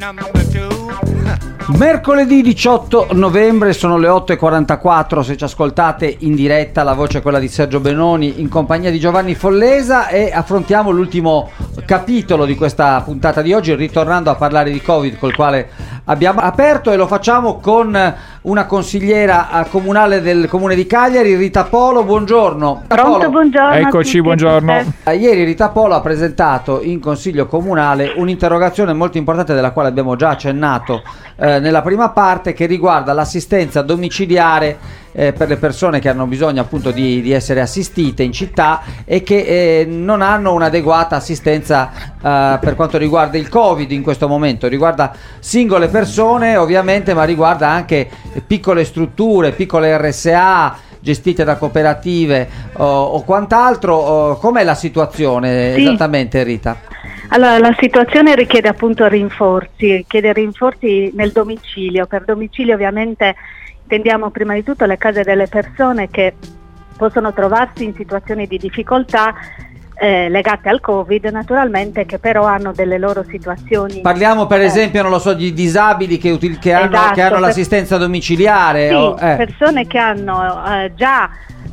Mercoledì 18 novembre, sono le 8:44. Se ci ascoltate in diretta, la voce è quella di Sergio Benoni in compagnia di Giovanni Follesa, e affrontiamo l'ultimo capitolo di questa puntata di oggi, ritornando a parlare di Covid, col quale abbiamo aperto, e lo facciamo con una consigliera comunale del comune di Cagliari, Rita Polo. Buongiorno. Pronto, buongiorno. Eccoci, buongiorno. Ieri Rita Polo ha presentato in consiglio comunale un'interrogazione molto importante, della quale abbiamo già accennato nella prima parte, che riguarda l'assistenza domiciliare per le persone che hanno bisogno appunto di essere assistite in città e che non hanno un'adeguata assistenza per quanto riguarda il Covid in questo momento. Riguarda singole persone ovviamente, ma riguarda anche piccole strutture, piccole RSA gestite da cooperative o quant'altro. Com'è la situazione esattamente, Rita? Allora, la situazione richiede appunto rinforzi nel domicilio. Per domicilio ovviamente intendiamo prima di tutto le case delle persone che possono trovarsi in situazioni di difficoltà legate al Covid, naturalmente, che però hanno delle loro situazioni. Parliamo per esempio, non lo so, di disabili che hanno l'assistenza domiciliare. Sì, persone che hanno già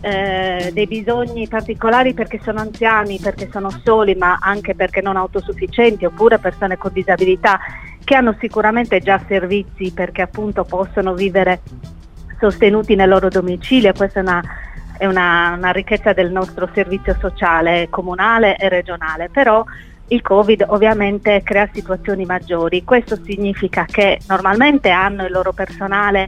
dei bisogni particolari perché sono anziani, perché sono soli, ma anche perché non autosufficienti, oppure persone con disabilità che hanno sicuramente già servizi perché appunto possono vivere sostenuti nel loro domicilio. Questa è una ricchezza del nostro servizio sociale comunale e regionale, però il Covid ovviamente crea situazioni maggiori. Questo significa che normalmente hanno il loro personale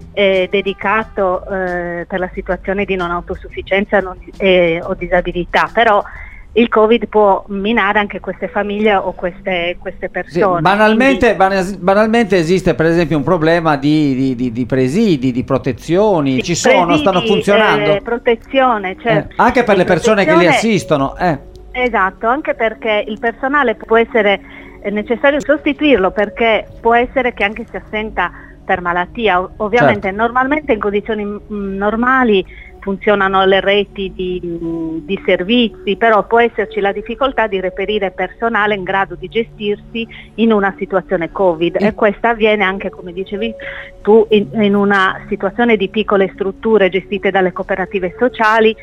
dedicato per la situazione di non autosufficienza o disabilità, però il Covid può minare anche queste famiglie o queste persone. Sì, banalmente esiste per esempio un problema di presidi, di protezioni. Ci sono, stanno funzionando? Protezione, certo. Anche per le persone che li assistono. Esatto, anche perché il personale può essere necessario sostituirlo, perché può essere che anche si assenta per malattia. Ovviamente normalmente in condizioni normali funzionano le reti di servizi, però può esserci la difficoltà di reperire personale in grado di gestirsi in una situazione Covid, e questa avviene anche, come dicevi tu, in una situazione di piccole strutture gestite dalle cooperative sociali,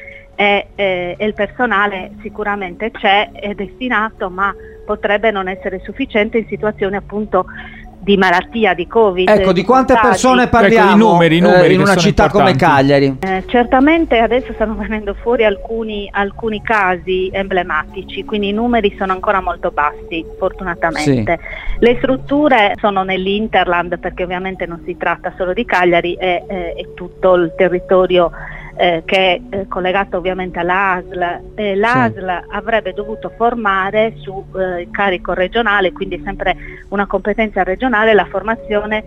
e il personale sicuramente c'è, è destinato, ma potrebbe non essere sufficiente in situazioni appunto di malattia, di Covid. Ecco, di quante persone parliamo? Ecco, i numeri in una città come Cagliari? Certamente adesso stanno venendo fuori alcuni casi emblematici, quindi i numeri sono ancora molto bassi, fortunatamente. Sì. Le strutture sono nell'Interland, perché ovviamente non si tratta solo di Cagliari, è tutto il territorio che è collegato ovviamente all'ASL. L'ASL avrebbe dovuto formare su incarico regionale, quindi è sempre una competenza regionale, la formazione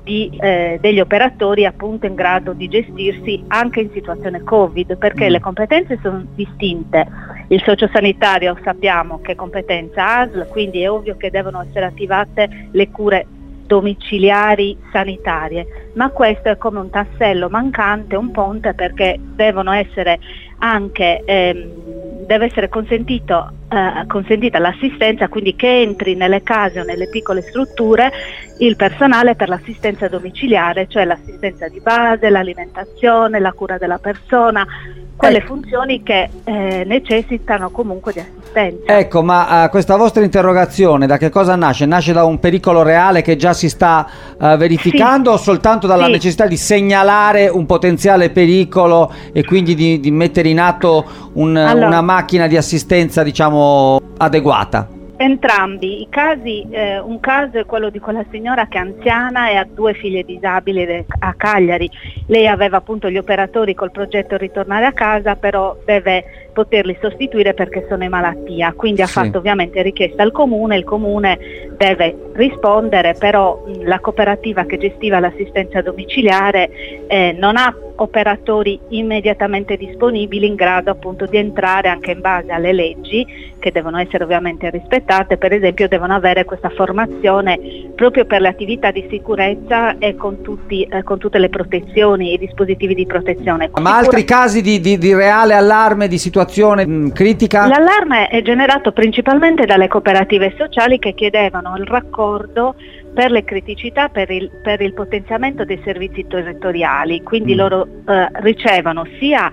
degli operatori appunto in grado di gestirsi anche in situazione Covid, perché le competenze sono distinte. Il sociosanitario sappiamo che è competenza ASL, quindi è ovvio che devono essere attivate le cure domiciliari sanitarie, ma questo è come un tassello mancante, un ponte, perché devono essere anche deve essere consentita l'assistenza, quindi che entri nelle case o nelle piccole strutture il personale per l'assistenza domiciliare, cioè l'assistenza di base, l'alimentazione, la cura della persona, quelle funzioni che necessitano comunque di assistenza. Ecco, ma questa vostra interrogazione da che cosa nasce? Nasce da un pericolo reale che già si sta verificando, o soltanto dalla necessità di segnalare un potenziale pericolo e quindi di mettere in atto una macchina di assistenza, diciamo, adeguata? Entrambi i casi. Un caso è quello di quella signora che è anziana e ha 2 figlie disabili a Cagliari. Lei aveva appunto gli operatori col progetto ritornare a casa, però deve poterli sostituire perché sono in malattia, quindi ha fatto ovviamente richiesta al comune, il comune deve rispondere, però la cooperativa che gestiva l'assistenza domiciliare non ha operatori immediatamente disponibili in grado appunto di entrare anche in base alle leggi, che devono essere ovviamente rispettate. Per esempio devono avere questa formazione proprio per le attività di sicurezza e con tutte le protezioni e i dispositivi di protezione. Ma altri casi di reale allarme, di situazione critica? L'allarme è generato principalmente dalle cooperative sociali che chiedevano il raccordo per le criticità, per il potenziamento dei servizi territoriali, quindi loro ricevono sia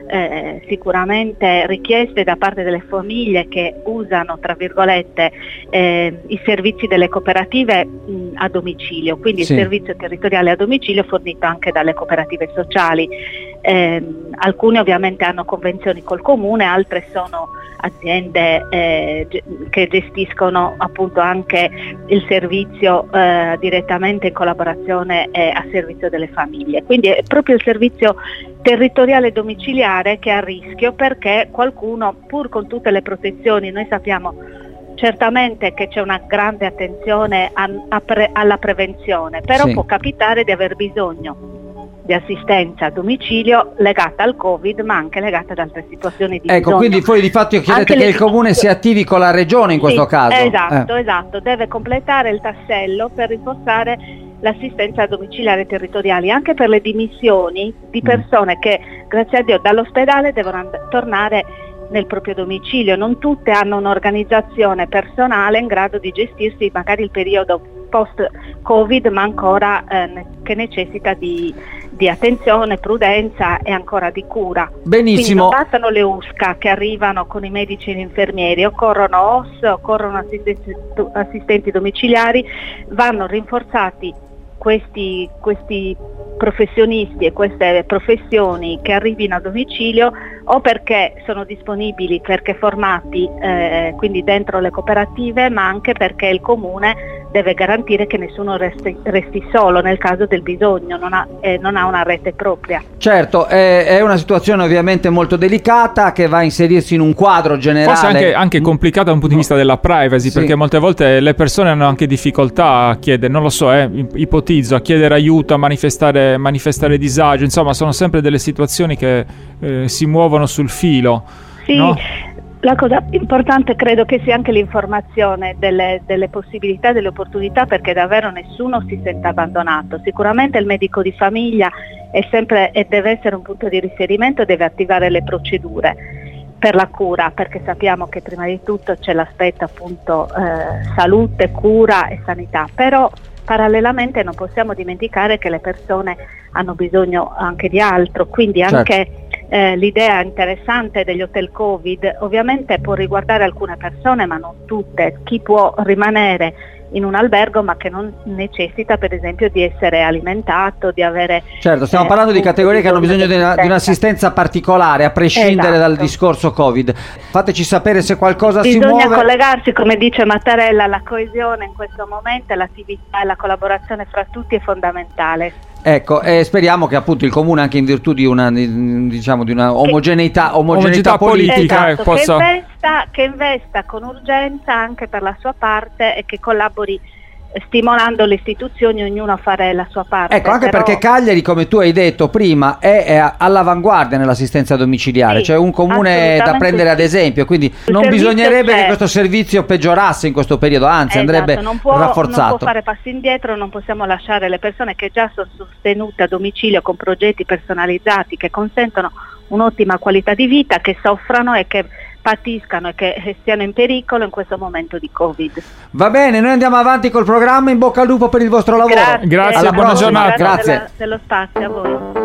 sicuramente richieste da parte delle famiglie che usano, tra virgolette, i servizi delle cooperative a domicilio, quindi il servizio territoriale a domicilio fornito anche dalle cooperative sociali. Alcune ovviamente hanno convenzioni col comune, altre sono aziende che gestiscono appunto anche il servizio direttamente in collaborazione a servizio delle famiglie. Quindi è proprio il servizio territoriale domiciliare che è a rischio, perché qualcuno, pur con tutte le protezioni, noi sappiamo certamente che c'è una grande attenzione alla prevenzione, però può capitare di aver bisogno di assistenza a domicilio legata al Covid, ma anche legata ad altre situazioni di bisogno. Quindi poi di fatto chiedete che il comune si attivi con la regione in questo caso. Esatto, deve completare il tassello per rinforzare l'assistenza domiciliare territoriale, anche per le dimissioni di persone che, grazie a Dio, dall'ospedale devono tornare nel proprio domicilio. Non tutte hanno un'organizzazione personale in grado di gestirsi magari il periodo post-Covid, ma ancora che necessita di attenzione, prudenza e ancora di cura. Benissimo. Quindi non bastano le USCA che arrivano con i medici e gli infermieri, occorrono OS, occorrono assistenti domiciliari, vanno rinforzati questi professionisti e queste professioni che arrivino a domicilio, o perché sono disponibili, perché formati quindi dentro le cooperative, ma anche perché il comune deve garantire che nessuno resti solo nel caso del bisogno, non ha una rete propria. Certo, è una situazione ovviamente molto delicata che va a inserirsi in un quadro generale. Forse anche complicata da un punto di vista della privacy, perché molte volte le persone hanno anche difficoltà a chiedere, non lo so, ipotizzo, a chiedere aiuto, a manifestare disagio, insomma sono sempre delle situazioni che si muovono sul filo. Sì. No? La cosa importante credo che sia anche l'informazione delle possibilità, delle opportunità, perché davvero nessuno si senta abbandonato. Sicuramente il medico di famiglia è sempre e deve essere un punto di riferimento, deve attivare le procedure per la cura, perché sappiamo che prima di tutto c'è l'aspetto appunto salute, cura e sanità, però parallelamente non possiamo dimenticare che le persone hanno bisogno anche di altro, quindi anche l'idea interessante degli hotel Covid ovviamente può riguardare alcune persone, ma non tutte. Chi può rimanere in un albergo ma che non necessita per esempio di essere alimentato, di avere... Certo, stiamo parlando di categorie che hanno bisogno di un'assistenza particolare, a prescindere dal discorso Covid. Fateci sapere se qualcosa si muove. Bisogna collegarsi, come dice Mattarella, la coesione in questo momento, l'attività e la collaborazione fra tutti è fondamentale. Ecco, speriamo che appunto il comune, anche in virtù di una omogeneità politica, esatto, che investa con urgenza anche per la sua parte e che collabori stimolando le istituzioni, ognuno a fare la sua parte. Ecco, anche perché Cagliari, come tu hai detto prima, è all'avanguardia nell'assistenza domiciliare, cioè un comune da prendere ad esempio, quindi non bisognerebbe che questo servizio peggiorasse in questo periodo, anzi andrebbe rafforzato. Non può fare passi indietro, non possiamo lasciare le persone che già sono sostenute a domicilio con progetti personalizzati che consentono un'ottima qualità di vita, che soffrano e che patiscano e che stiano in pericolo in questo momento di Covid. Va bene, noi andiamo avanti col programma, in bocca al lupo per il vostro lavoro. Grazie, buona giornata. Grazie dello spazio a voi.